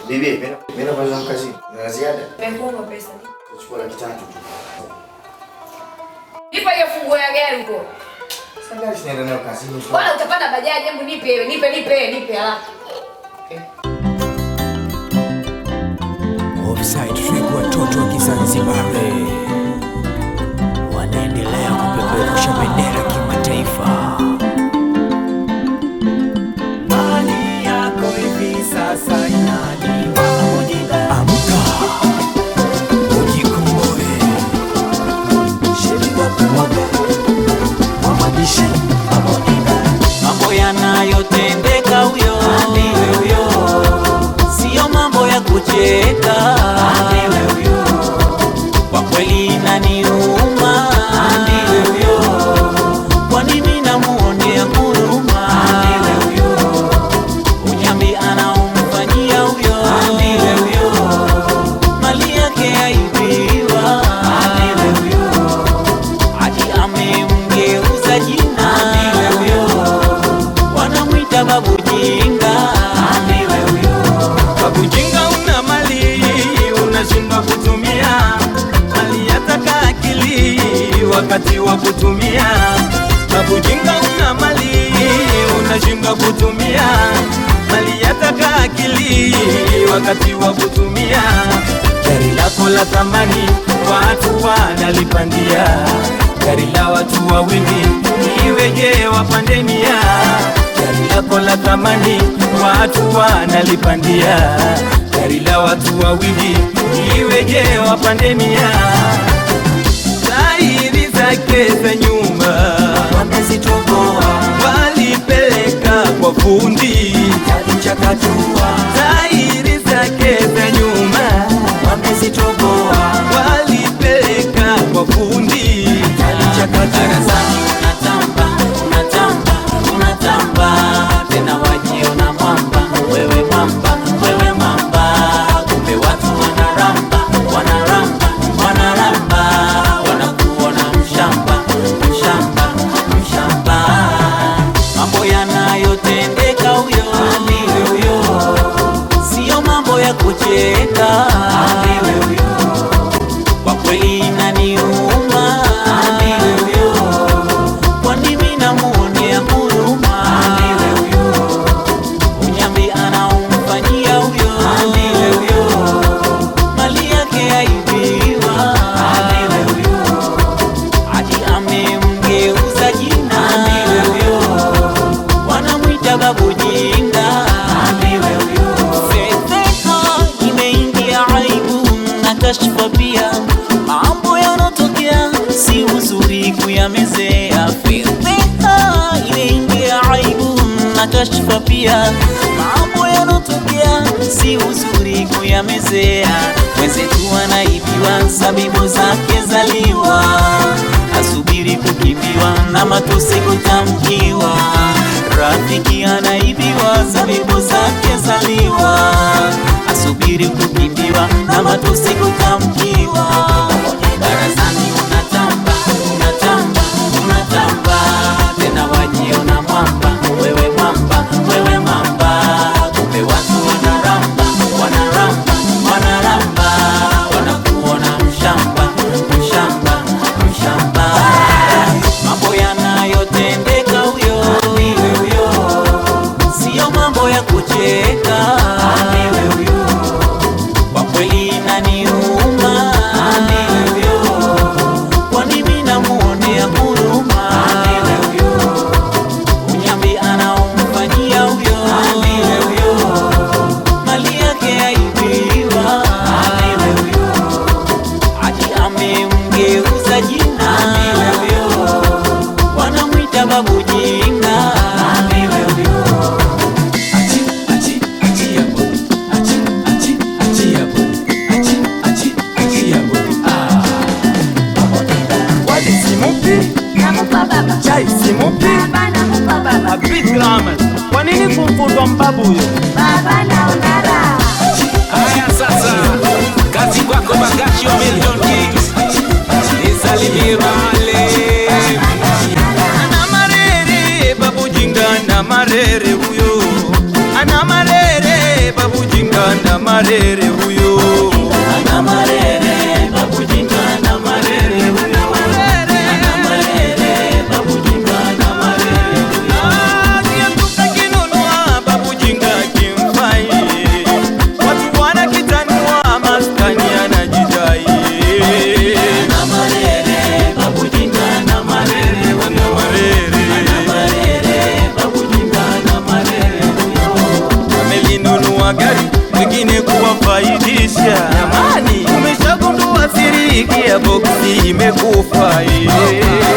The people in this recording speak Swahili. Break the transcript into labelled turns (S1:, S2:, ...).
S1: Bibi, mimi kwanza mkazi. Na ziada?
S2: Nimekuomba pesa.
S1: Chukua laki 3 tu.
S2: Nipa hiyo funguo ya gari huko.
S1: Sasa gari tunaenda nayo kazini.
S2: Bwana utapanda bajaji, hebu nipe haraka.
S3: Offside Trick, watoto wa Kizanzibari wanaendelea kupeperusha bendera kimataifa. Mali yako hivi sasa inaliwa. Amka ujikomboe. Sheliwa kumwaga mamadishi mambo yanayotendeka huyo ndiwe huyo, sio mambo ya kucheka. Ndiwe huyo, kwa kweli inaniuma. Ndiwe huyo, kwa nini namuonea huruma? Ndiwe huyo, unyambi anaumfanyia huyo. Ndiwe huyo, mali yake haibiwa. Ndiwe huyo, hadi amemgeuza jina. Ndiwe huyo, wanamwita babu jinga. Ndiwe huyo, babu jinga una mali unashindwa kutumia, mali yataka akili wakati wa kutumia. Babu jinga una mali unashindwa kutumia, mali yataka akili wakati wa kutumia. Gari lako la thamani watu wanalipandia, gari la watu wawili iweje wapande mia. Gari lako la thamani watu wanalipandia, gari la watu wawili iweje wapande mia. Tairi zake za nyuma wamezitoboa, walipeleka kwa fundi alichakatua. Tairi zake za nyuma wamezitoboa, walipeleka kwa fundi alichakatua. Unatamba tena wajiona mwamba, wewe mwamba, wewe mwamba, kumbe watu wanaramba, wanakuona mshamba. Mambo yanayotendeka huyo ndiwe huyo, sio mambo ya kucheka. Ndiwe huyo, kwa kweli inaniuma. Ndiwe huyo, kwa nini namuonea huruma? Ndiwe huyo, unyambi anaumfanyia huyo. Ndiwe huyo, mali yake haibiwa. Ndiwe huyo, hadi amemgeuza jina. Ndiwe huyo, wanamwita babu jinga. Ndiwe huyo, fedheha imeingia, aibu na kashfa pia. Mambo yanotokea si uzuri kuyamezea. Fedheha imeingia, aibu na kashfa pia. Mambo yanotokea si uzuri kuyamezea. Mwenzetu anaibiwa, zabibu zake zaliwa, asubiri kukimbiwa na matusi kutamkiwa. Rafiki anaibiwa, zabibu zake zaliwa, asubiri kukimbiwa na matusi kutamkiwa. Barazani unatamba, tena wajiona mwamba, wewe mwamba, wewe mwamba, kumbe watu wanaramba, wanakuona mshamba. Mambo yanayotendeka huyo ndiwe huyo, sio mambo ya kucheka. Ndiwe huyo, kwa kweli inaniuma. Ndiwe huyo, kwa nini namuonea huruma? Ndiwe huyo, unyambi anaumfanyia huyo. Ndiwe huyo, mali yake haibiwa. Ndiwe huyo, hadi amemgeuza jina. Ndiwe huyo, wanamwita babu jinga. Ndiwe huyo,
S4: wali simupi,
S2: Namupa baba.
S4: chai simupi,
S2: Baba namupa baba.
S4: abit grama. Kwa nini kumfundwa mbabu huyo?
S2: Baba naona raha.
S3: Haya sasa, kazi kwako Bagashi wa Milton Kings. Nisalimie wale.
S4: Ana marere babu jinga, ana marere huyo, ana marere babu jinga, ana marere huyo.
S3: Ana marere, babu jinga ana marere huyo. Ana marere, babu jinga ana marere huyo.
S4: Kiatuka kinunua babu jinga kimfai, watu wanakitanua maskani anajidai.
S3: Ana marere, babu jinga ana marere huyo. Ana marere, babu jinga ana marere huyo.
S4: Amelinunua gari wengine kuwafaidisha. Jamani, umeshagundua siri ya boksi imekufa.